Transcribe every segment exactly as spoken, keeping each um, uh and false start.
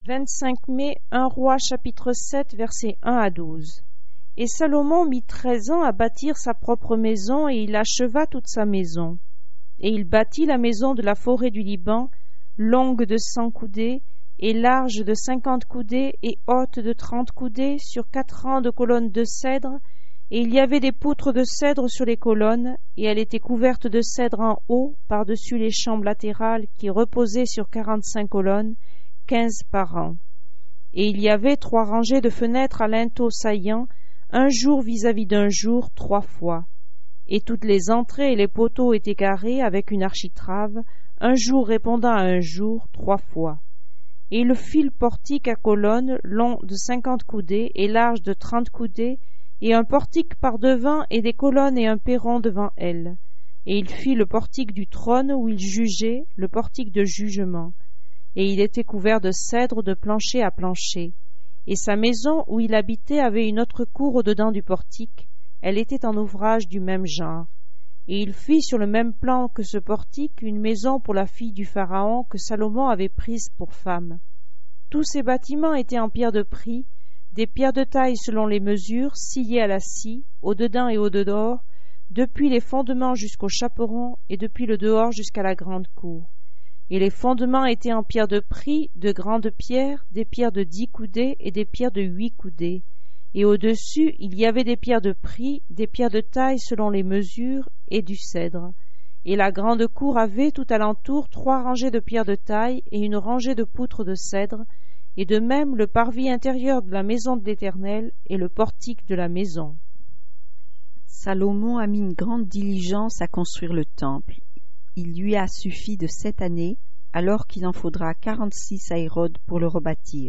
vingt-cinq mai, un roi chapitre sept, versets un à douze. Et Salomon mit treize ans à bâtir sa propre maison, et il acheva toute sa maison. Et il bâtit la maison de la forêt du Liban, longue de cent coudées, et large de cinquante coudées, et haute de trente coudées, sur quatre rangs de colonnes de cèdre, et il y avait des poutres de cèdre sur les colonnes, et elle était couverte de cèdre en haut, par-dessus les chambres latérales qui reposaient sur quarante-cinq colonnes, quinze par rang. Et il y avait trois rangées de fenêtres à linteaux saillants, un jour vis-à-vis d'un jour, trois fois. Et toutes les entrées et les poteaux étaient carrés avec une architrave, un jour répondant à un jour, trois fois. Et il fit le portique à colonnes, long de cinquante coudées et large de trente coudées, et un portique par devant, et des colonnes et un perron devant elles. Et il fit le portique du trône où il jugeait, le portique de jugement. Et il était couvert de cèdre de plancher à plancher. Et sa maison où il habitait avait une autre cour au-dedans du portique, elle était en ouvrage du même genre. Et il fit sur le même plan que ce portique une maison pour la fille du Pharaon que Salomon avait prise pour femme. Tous ces bâtiments étaient en pierre de prix, des pierres de taille selon les mesures, sciées à la scie, au-dedans et au-dehors, depuis les fondements jusqu'au chaperon et depuis le dehors jusqu'à la grande cour. Et les fondements étaient en pierre de prix, de grandes pierres, des pierres de dix coudées et des pierres de huit coudées. Et au-dessus, il y avait des pierres de prix, des pierres de taille selon les mesures, et du cèdre. Et la grande cour avait tout alentour trois rangées de pierres de taille et une rangée de poutres de cèdre, et de même le parvis intérieur de la maison de l'Éternel et le portique de la maison. Salomon a mis une grande diligence à construire le temple. Il lui a suffi de sept années, alors qu'il en faudra quarante-six à Hérode pour le rebâtir.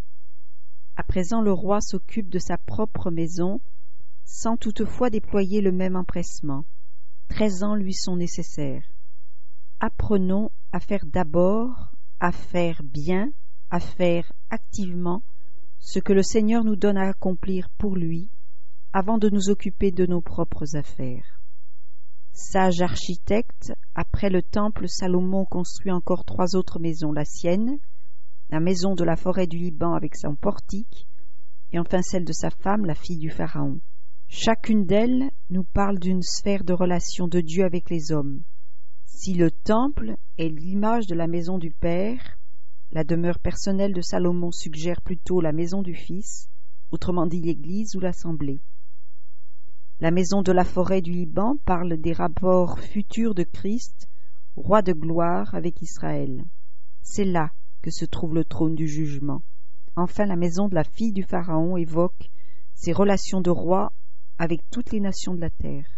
À présent, le roi s'occupe de sa propre maison, sans toutefois déployer le même empressement. Treize ans lui sont nécessaires. Apprenons à faire d'abord, à faire bien, à faire activement ce que le Seigneur nous donne à accomplir pour lui, avant de nous occuper de nos propres affaires. Sage architecte, après le temple, Salomon construit encore trois autres maisons, la sienne, la maison de la forêt du Liban avec son portique, et enfin celle de sa femme, la fille du Pharaon. Chacune d'elles nous parle d'une sphère de relation de Dieu avec les hommes. Si le temple est l'image de la maison du Père, la demeure personnelle de Salomon suggère plutôt la maison du Fils, autrement dit l'Église ou l'Assemblée. La maison de la forêt du Liban parle des rapports futurs de Christ, roi de gloire, avec Israël. C'est là que se trouve le trône du jugement. Enfin, la maison de la fille du Pharaon évoque ses relations de roi avec toutes les nations de la terre.